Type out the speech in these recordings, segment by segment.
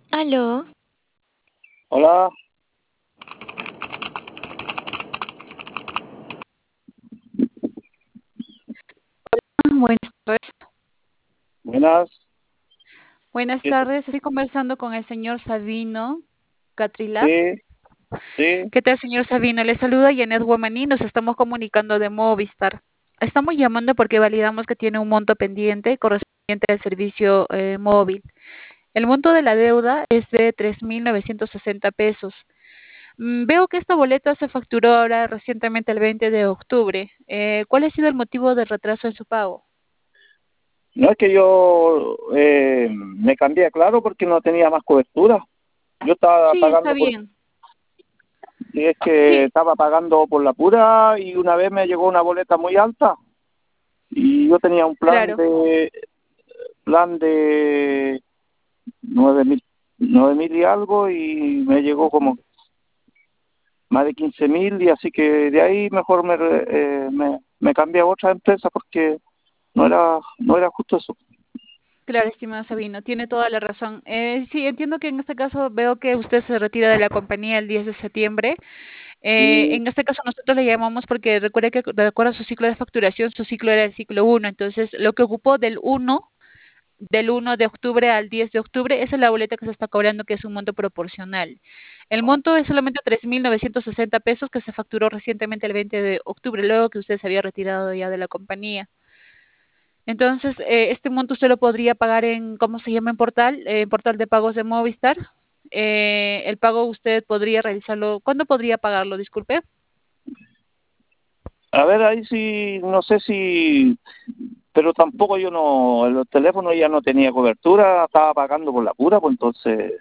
Aló, Hola, Buenas tardes. buenas. Buenas ¿Qué- tardes. Estoy conversando con el señor Sabino Catrilaf. Sí, sí, ¿Qué tal, señor Sabino? Le saluda Janet Guamaní. Nos estamos comunicando de Movistar. Estamos llamando porque validamos que tiene un monto pendiente correspondiente al servicio móvil. El monto de la deuda es de 3.960 pesos. Veo que esta boleta se facturó ahora recientemente el 20 de octubre. ¿Cuál ha sido el motivo del retraso en su pago? no es que yo me cambié, claro, porque no tenía más cobertura. Yo estaba Sí, está pagando bien. sí, es que Sí, estaba pagando por la pura y una vez me llegó una boleta muy alta y yo tenía un claro. plan de 9.000 y algo y me llegó como más de 15.000 y así que de ahí mejor me cambié a otra empresa porque no era justo eso. Claro, estimado Sabino, tiene toda la razón. Sí, entiendo que en este caso veo que usted se retira de la compañía el 10 de septiembre. Y En este caso nosotros le llamamos porque recuerde que de acuerdo a su ciclo de facturación, su ciclo era el ciclo uno. Entonces, lo que ocupó del uno de octubre al 10 de octubre, esa es la boleta que se está cobrando, que es un monto proporcional. El monto es solamente 3.960 pesos que se facturó recientemente el 20 de octubre, luego que usted se había retirado ya de la compañía. Entonces, este monto usted lo podría pagar en, ¿cómo se llama? En portal de pagos de Movistar. El pago usted podría realizarlo. ¿Cuándo podría pagarlo? Disculpe. a ver, ahí sí, no sé si, pero tampoco yo no, el teléfono ya no tenía cobertura, estaba pagando por la pura, pues entonces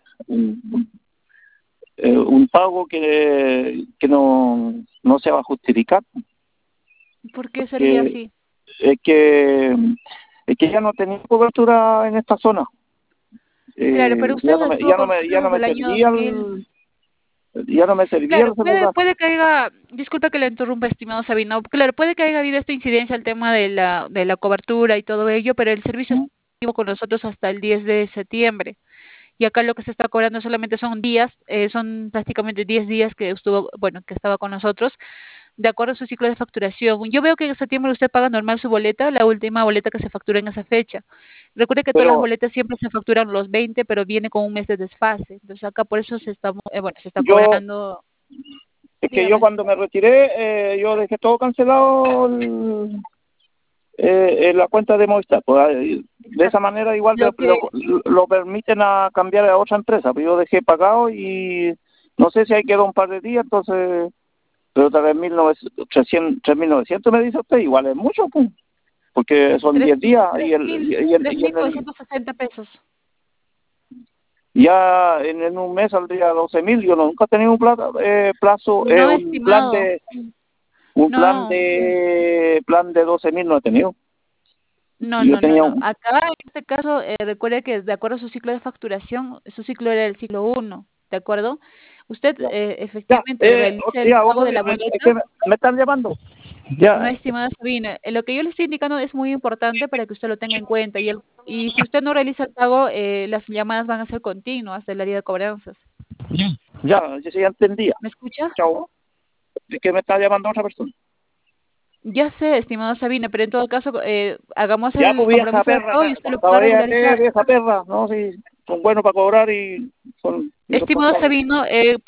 un pago que no se va a justificar, ¿Por qué sería que así? es que es que ya no tenía cobertura en esta zona. Claro, pero Ya usted no me, estuvo ya no con me, nosotros ya no desde me el año servía 2000. ya no me servía Claro, el puede, celular. puede que haya, disculpe que le interrumpa, estimado Sabino, claro, puede que haya habido esta incidencia al tema de la cobertura y todo ello, pero el servicio estuvo con nosotros hasta el 10 de septiembre. Y acá lo que se está cobrando solamente son días, son prácticamente 10 días que estuvo, bueno, que estaba con nosotros, de acuerdo a su ciclo de facturación. Yo veo que en septiembre usted paga normal su boleta, la última boleta que se factura en esa fecha. Recuerde que todas las Pero boletas siempre se facturan los 20, pero viene con un mes de desfase. Entonces acá por eso se está yo, cobrando, es que yo dígame. cuando me retiré, yo dejé todo cancelado en la cuenta de Movistar. Pues, de esa Exacto. manera igual Lo que, lo permiten a cambiar a otra empresa. Pues yo dejé pagado y no sé si ahí quedó un par de días, entonces, pero 3.900 me dice usted, igual es mucho, pues, porque son 10 días tres y, el, mil, y, el, tres y mil en el, novecientos sesenta pesos. ya en un mes saldría 12.000. Yo nunca he tenido plazo, No, estimado. No, plan de 12.000 no he tenido. no, Yo no, no, tenía no. un, Acá, en este caso, recuerde que de acuerdo a su ciclo de facturación, su ciclo era el ciclo uno, ¿de acuerdo? Usted ya. Ya, efectivamente realiza el pago otro de día, la es boleta. que me están llamando. No, Ya, estimada Sabina, lo que yo le estoy indicando es muy importante para que usted lo tenga en cuenta. Y si usted no realiza el pago, las llamadas van a ser continuas del área de cobranzas. yo sí ya entendía. ¿Me escucha? Chao. Es que me está llamando otra persona. Ya sé, estimada Sabina, pero en todo caso, hagamos Ya, el pues vieja compromiso de perra, pago y usted lo pueda caballete, regularizar. vieja perra, no, sí, son buenos para cobrar y son Estimado irresponsables. Sabino,